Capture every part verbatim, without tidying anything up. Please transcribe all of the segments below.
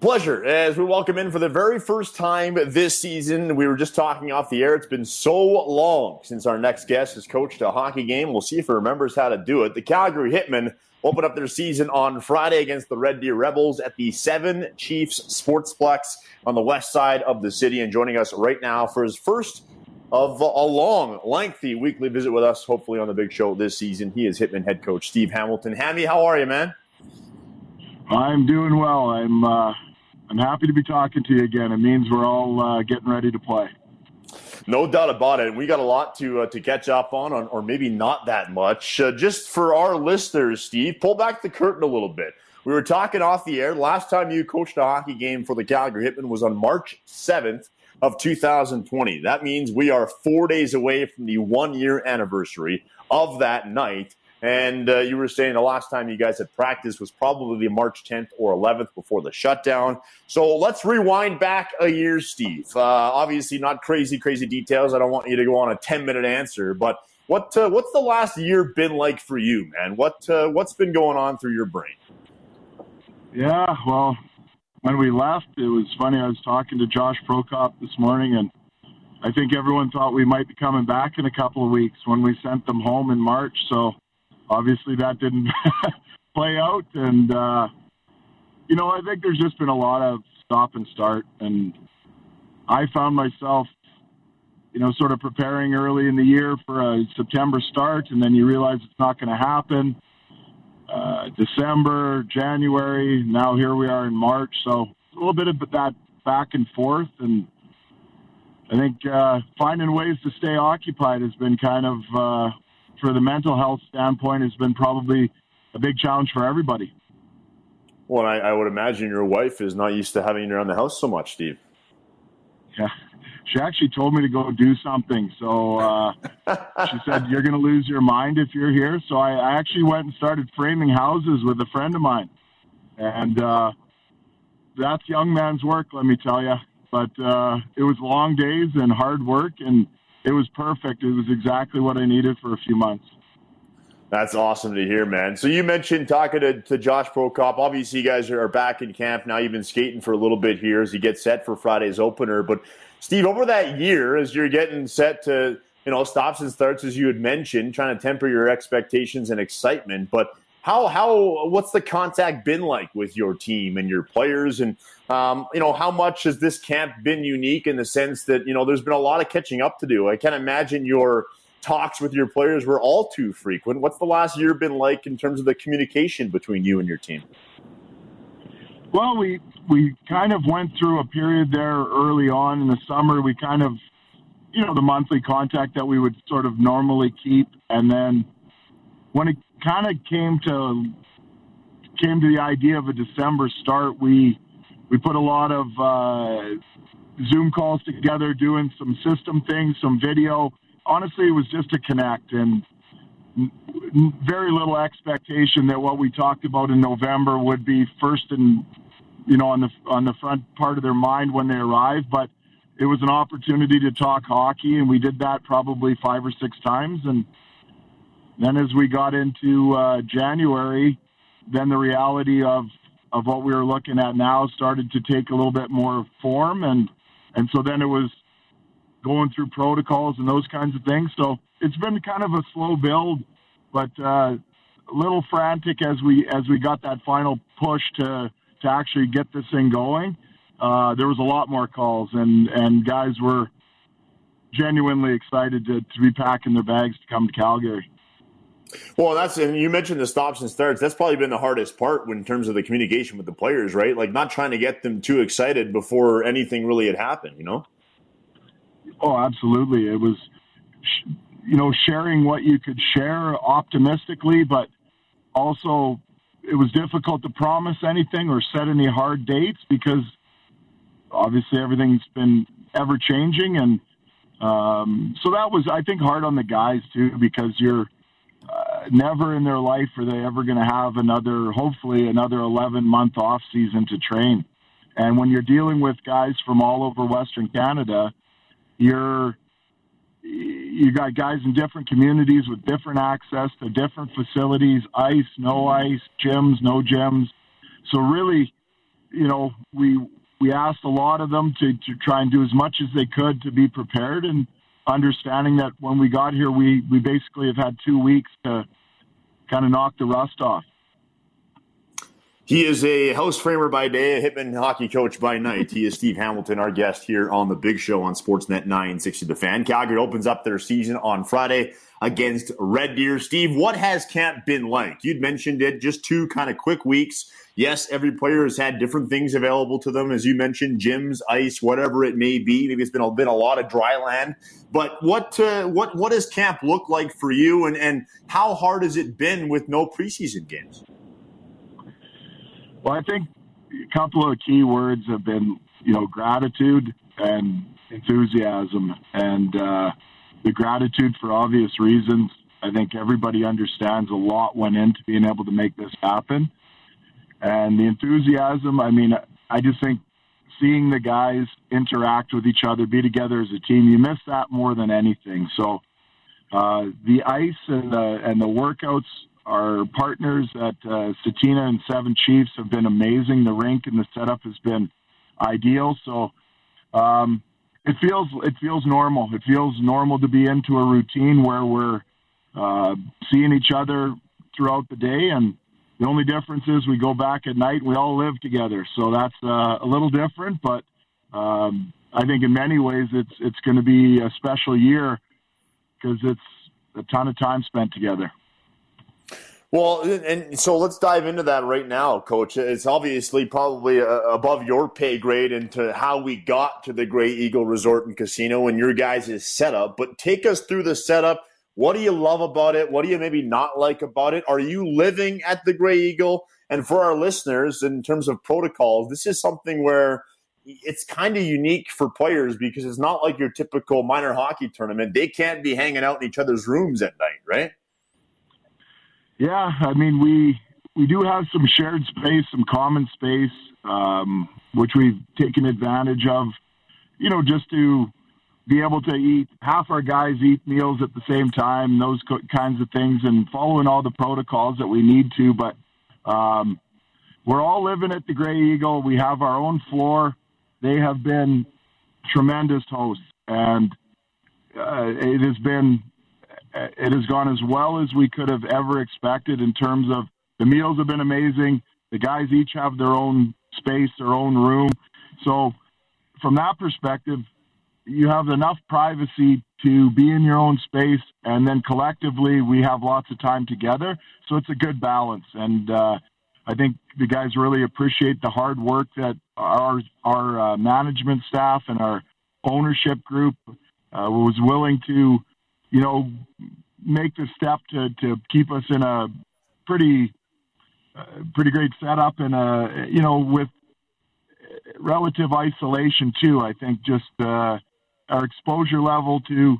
Pleasure. As we welcome in for the very first time this season, we were just talking off the air. It's been so long since our next guest has coached a hockey game. We'll see if he remembers how to do it. The Calgary Hitmen open up their season on Friday against the Red Deer Rebels at the Seven Chiefs Sportsplex on the west side of the city. And joining us right now for his first of a long, lengthy weekly visit with us, hopefully on the big show this season, he is Hitmen head coach Steve Hamilton. Hammy, how are you, man? I'm doing well. I'm uh, I'm happy to be talking to you again. It means we're all uh, getting ready to play. No doubt about it. We got a lot to uh, to catch up on, on, or maybe not that much. Uh, just for our listeners, Steve, pull back the curtain a little bit. We were talking off the air. Last time you coached a hockey game for the Calgary Hitmen was on March seventh of two thousand twenty. That means we are four days away from the one-year anniversary of that night. And uh, you were saying the last time you guys had practiced was probably the March tenth or eleventh before the shutdown. So let's rewind back a year, Steve. Uh, obviously not crazy, crazy details. I don't want you to go on a ten-minute answer. But what uh, what's the last year been like for you, man? What uh, What's been going on through your brain? Yeah, well, when we left, it was funny. I was talking to Josh Prokop this morning, and I think everyone thought we might be coming back in a couple of weeks when we sent them home in March. So obviously that didn't play out. And, uh, you know, I think there's just been a lot of stop and start. And I found myself, you know, sort of preparing early in the year for a September start, and then you realize it's not going to happen. Uh, December, January, now here we are in March. So a little bit of that back and forth. And I think uh, finding ways to stay occupied has been kind of, uh, for the mental health standpoint, has been probably a big challenge for everybody. Well, I, I would imagine your wife is not used to having you around the house so much, Steve. Yeah. She actually told me to go do something. So uh, she said, you're going to lose your mind if you're here. So I, I actually went and started framing houses with a friend of mine. And uh, that's young man's work, let me tell you. But uh, it was long days and hard work, and it was perfect. It was exactly what I needed for a few months. That's awesome to hear, man. So you mentioned talking to, to Josh Prokop. Obviously, you guys are back in camp now. You've been skating for a little bit here as you get set for Friday's opener. But, Steve, over that year, as you're getting set to, you know, stops and starts, as you had mentioned, trying to temper your expectations and excitement. But how, how, what's the contact been like with your team and your players? And, um, you know, how much has this camp been unique in the sense that, you know, there's been a lot of catching up to do? I can't imagine your talks with your players were all too frequent. What's the last year been like in terms of the communication between you and your team? Well, we we kind of went through a period there early on in the summer. We kind of, you know, the monthly contact that we would sort of normally keep. And then when it kind of came to came to the idea of a December start, we we put a lot of uh, Zoom calls together, doing some system things, some video. Honestly, it was just to connect, and very little expectation that what we talked about in November would be first and, you know, on the on the front part of their mind when they arrived. But it was an opportunity to talk hockey, and we did that probably five or six times. And then as we got into uh, January, then the reality of of what we were looking at now started to take a little bit more form, and and so then it was going through protocols and those kinds of things. So it's been kind of a slow build, but uh, a little frantic as we as we got that final push to to actually get this thing going. Uh, there was a lot more calls, and, and guys were genuinely excited to, to be packing their bags to come to Calgary. Well, that's, and you mentioned the stops and starts. That's probably been the hardest part in terms of the communication with the players, right? Like not trying to get them too excited before anything really had happened, you know? Oh, absolutely. It was, you know, sharing what you could share optimistically, but also it was difficult to promise anything or set any hard dates because obviously everything's been ever changing. And um, so that was, I think, hard on the guys too, because you're uh, never in their life are they ever going to have another, hopefully another eleven month off season to train. And when you're dealing with guys from all over Western Canada, you're, you got guys in different communities with different access to different facilities, ice, no ice, gyms, no gyms. So really you know, we we asked a lot of them to, to try and do as much as they could to be prepared, and understanding that when we got here, we, we basically have had two weeks to kind of knock the rust off. He is a house framer by day, a Hitman hockey coach by night. He is Steve Hamilton, our guest here on The Big Show on Sportsnet nine sixty The Fan. Calgary opens up their season on Friday against Red Deer. Steve, what has camp been like? You'd mentioned it, just two kind of quick weeks. Yes, every player has had different things available to them, as you mentioned, gyms, ice, whatever it may be. Maybe it's been a, been a lot of dry land. But what uh, what what does camp look like for you, and, and how hard has it been with no preseason games? Well, I think a couple of key words have been, you know, gratitude and enthusiasm. And uh, the gratitude for obvious reasons. I think everybody understands a lot went into being able to make this happen. And the enthusiasm, I mean, I just think seeing the guys interact with each other, be together as a team, you miss that more than anything. So uh, the ice and the, and the workouts, our partners at uh, Satina and Seven Chiefs have been amazing. The rink and the setup has been ideal. So um, it feels it feels normal. It feels normal to be into a routine where we're uh, seeing each other throughout the day, and the only difference is we go back at night and we all live together. So that's uh, a little different, but um, I think in many ways it's it's going to be a special year because it's a ton of time spent together. Well, and so let's dive into that right now, Coach. It's obviously probably uh, above your pay grade into how we got to the Grey Eagle Resort and Casino and your guys' setup. But take us through the setup. What do you love about it? What do you maybe not like about it? Are you living at the Grey Eagle? And for our listeners, in terms of protocols, this is something where it's kind of unique for players because it's not like your typical minor hockey tournament. They can't be hanging out in each other's rooms at night, right? Yeah, I mean, we we do have some shared space, some common space, um, which we've taken advantage of, you know, just to be able to eat. Half our guys eat meals at the same time, those co- kinds of things, and following all the protocols that we need to. But um, we're all living at the Grey Eagle. We have our own floor. They have been tremendous hosts, and uh, it has been it has gone as well as we could have ever expected in terms of the meals have been amazing. The guys each have their own space, their own room. So from that perspective, you have enough privacy to be in your own space, and then collectively we have lots of time together. So it's a good balance. And uh, I think the guys really appreciate the hard work that our, our uh, management staff and our ownership group uh, was willing to, you know, make the step to, to keep us in a pretty, uh, pretty great setup and, uh, you know, with relative isolation too. I think just uh, our exposure level to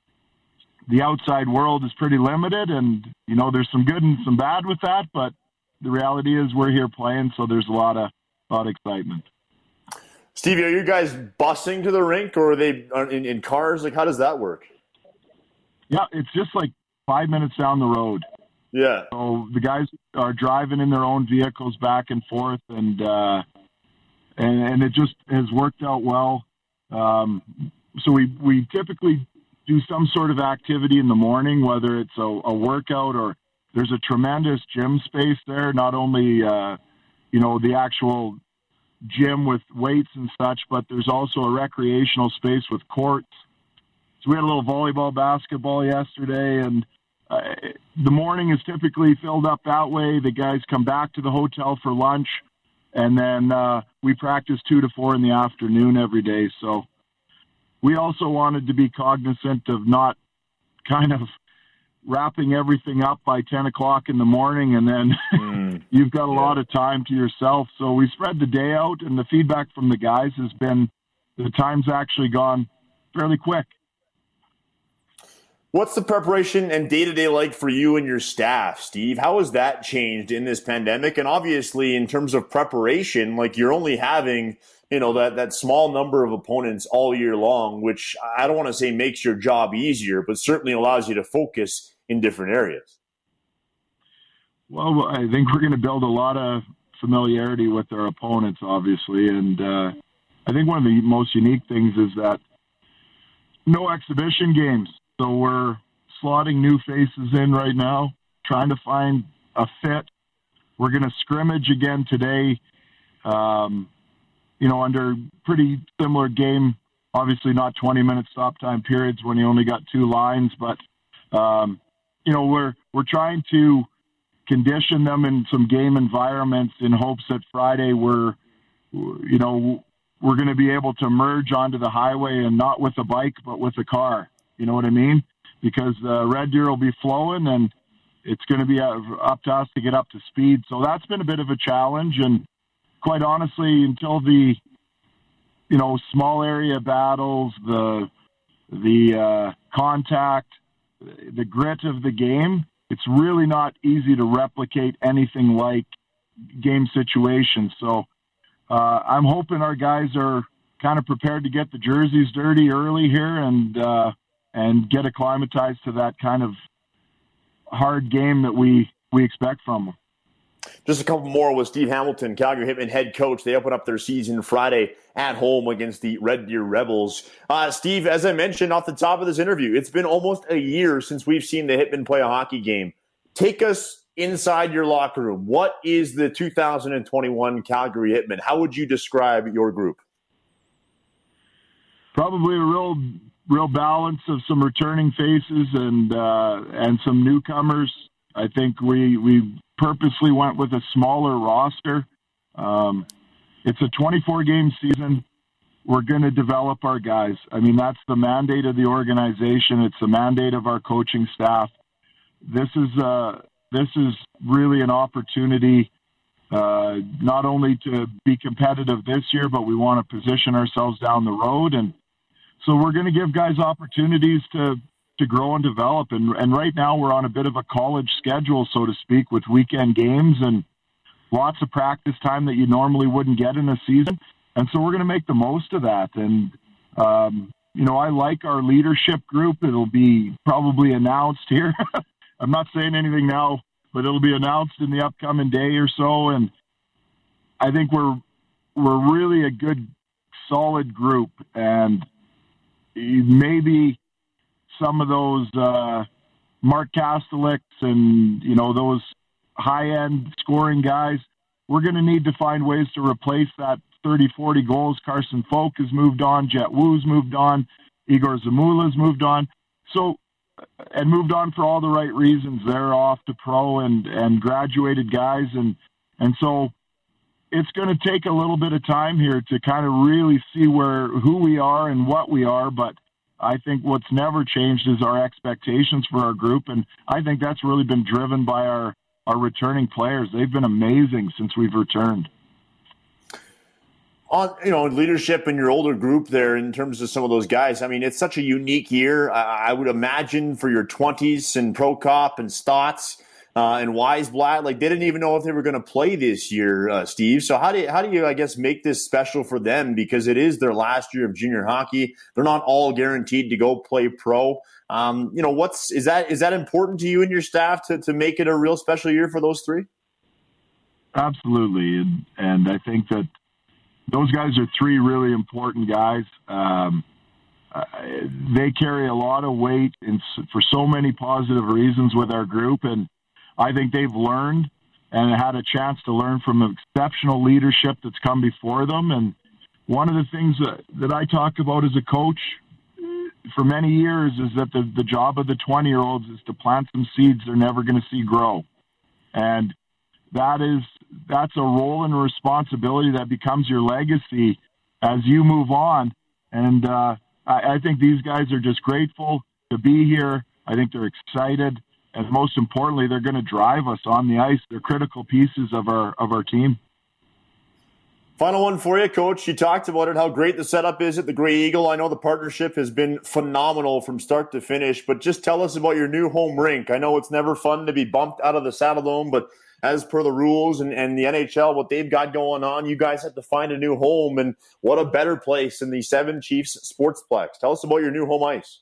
the outside world is pretty limited, and, you know, there's some good and some bad with that, but the reality is we're here playing, so there's a lot of, a lot of excitement. Stevie, are you guys busing to the rink, or are they in, in cars? Like, how does that work? Yeah, it's just like five minutes down the road. Yeah. So the guys are driving in their own vehicles back and forth, and uh, and, and it just has worked out well. Um, so we, we typically do some sort of activity in the morning, whether it's a, a workout or there's a tremendous gym space there, not only, uh, you know, the actual gym with weights and such, but there's also a recreational space with courts. So we had a little volleyball, basketball yesterday, and uh, the morning is typically filled up that way. The guys come back to the hotel for lunch, and then uh, we practice two to four in the afternoon every day. So we also wanted to be cognizant of not kind of wrapping everything up by ten o'clock in the morning, and then mm, you've got a yeah. lot of time to yourself. So we spread the day out, and the feedback from the guys has been the time's actually gone fairly quick. What's the preparation and day-to-day like for you and your staff, Steve? How has that changed in this pandemic? And obviously, in terms of preparation, like you're only having, you know, that, that small number of opponents all year long, which I don't want to say makes your job easier, but certainly allows you to focus in different areas. Well, I think we're going to build a lot of familiarity with their opponents, obviously. And uh, I think one of the most unique things is that no exhibition games. So we're slotting new faces in right now, trying to find a fit. We're going to scrimmage again today, um, you know, under pretty similar game. Obviously not twenty-minute stop time periods when you only got two lines, but, um, you know, we're we're trying to condition them in some game environments in hopes that Friday we're, you know, we're going to be able to merge onto the highway and not with a bike, but with a car. You know what I mean? Because uh, Red Deer will be flowing and it's going to be up to us to get up to speed. So that's been a bit of a challenge. And quite honestly, until the, you know, small area battles, the, the uh, contact, the grit of the game, it's really not easy to replicate anything like game situations. So uh, I'm hoping our guys are kind of prepared to get the jerseys dirty early here and uh, and get acclimatized to that kind of hard game that we, we expect from them. Just a couple more with Steve Hamilton, Calgary Hitmen head coach. They open up their season Friday at home against the Red Deer Rebels. Uh, Steve, as I mentioned off the top of this interview, it's been almost a year since we've seen the Hitmen play a hockey game. Take us inside your locker room. What is the two thousand twenty-one Calgary Hitmen? How would you describe your group? Probably a real, real balance of some returning faces and uh, and some newcomers. I think we we purposely went with a smaller roster. Um, it's a twenty-four game season. We're going to develop our guys. I mean, that's the mandate of the organization. It's the mandate of our coaching staff. This is uh, this is really an opportunity uh, not only to be competitive this year, but we want to position ourselves down the road. And so we're going to give guys opportunities to to grow and develop. And, and right now we're on a bit of a college schedule, so to speak, with weekend games and lots of practice time that you normally wouldn't get in a season. And so we're going to make the most of that. And, um, you know, I like our leadership group. It'll be probably announced here. I'm not saying anything now, but it'll be announced in the upcoming day or so. And I think we're, we're really a good, solid group. And maybe some of those uh, Mark Kastelicks and, you know, those high-end scoring guys, we're going to need to find ways to replace that thirty, forty goals. Carson Folk has moved on. Jet Woo's moved on. Igor Zamula's moved on. So, and moved on for all the right reasons. They're off to pro and, and graduated guys. And, and so it's going to take a little bit of time here to kind of really see where, who we are and what we are. But I think what's never changed is our expectations for our group. And I think that's really been driven by our, our returning players. They've been amazing since we've returned. On, you know, leadership in your older group there in terms of some of those guys, I mean, it's such a unique year. I, I would imagine for your twenties and Prokop and Stotts uh, and Weisblatt, like they didn't even know if they were going to play this year, uh, Steve. So how do you, how do you, I guess, make this special for them? Because it is their last year of junior hockey. They're not all guaranteed to go play pro. Um, you know, what's, is that, is that important to you and your staff to, to make it a real special year for those three? Absolutely. And, and I think that those guys are three really important guys. Um, uh, they carry a lot of weight in, for so many positive reasons with our group. And I think they've learned and had a chance to learn from exceptional leadership that's come before them. And one of the things that, that I talk about as a coach for many years is that the, the job of the twenty-year-olds is to plant some seeds they're never going to see grow. And that is, that's a role and a responsibility that becomes your legacy as you move on. And uh, I, I think these guys are just grateful to be here. I think they're excited. And most importantly, they're going to drive us on the ice. They're critical pieces of our of our team. Final one for you, Coach. You talked about it, how great the setup is at the Grey Eagle. I know the partnership has been phenomenal from start to finish, but just tell us about your new home rink. I know it's never fun to be bumped out of the Saddledome, but as per the rules and, and the N H L, what they've got going on, you guys have to find a new home, and what a better place than the Seven Chiefs Sportsplex. Tell us about your new home ice.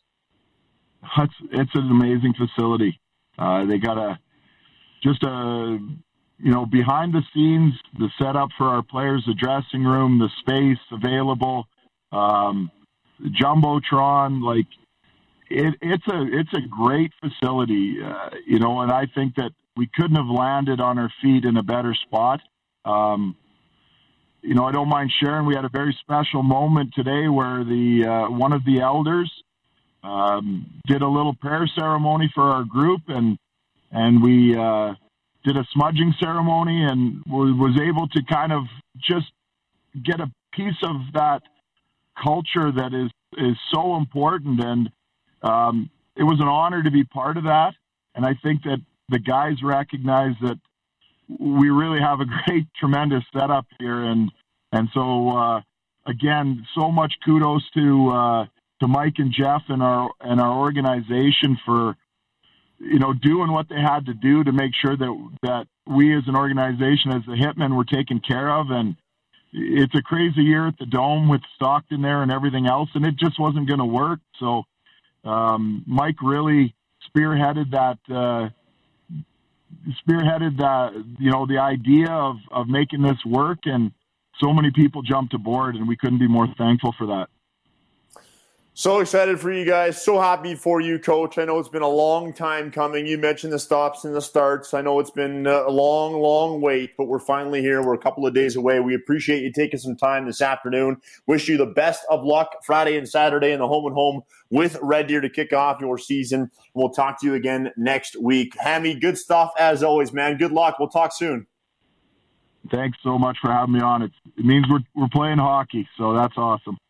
It's, it's an amazing facility. Uh, they got a just a you know, behind the scenes, the setup for our players, the dressing room, the space available, um, the Jumbotron, like it, it's a it's a great facility, uh, you know, and I think that we couldn't have landed on our feet in a better spot. Um, you know, I don't mind sharing. We had a very special moment today where the uh, one of the elders um, did a little prayer ceremony for our group, and and we uh, did a smudging ceremony, and was able to kind of just get a piece of that culture that is is so important. And um, it was an honor to be part of that. And I think that the guys recognize that we really have a great, tremendous setup here. And, and so, uh, again, so much kudos to, uh, to Mike and Jeff and our, and our organization for, you know, doing what they had to do to make sure that, that we as an organization, as the Hitmen, were taken care of. And it's a crazy year at the Dome with Stockton there and everything else, and it just wasn't going to work. So um, Mike really spearheaded that, uh, spearheaded that, you know, the idea of, of making this work, and so many people jumped aboard, and we couldn't be more thankful for that. So excited for you guys. So happy for you, Coach. I know it's been a long time coming. You mentioned the stops and the starts. I know it's been a long, long wait, but we're finally here. We're a couple of days away. We appreciate you taking some time this afternoon. Wish you the best of luck Friday and Saturday in the home and home with Red Deer to kick off your season. We'll talk to you again next week. Hammy, good stuff as always, man. Good luck. We'll talk soon. Thanks so much for having me on. It's, it means we're we're playing hockey, so that's awesome.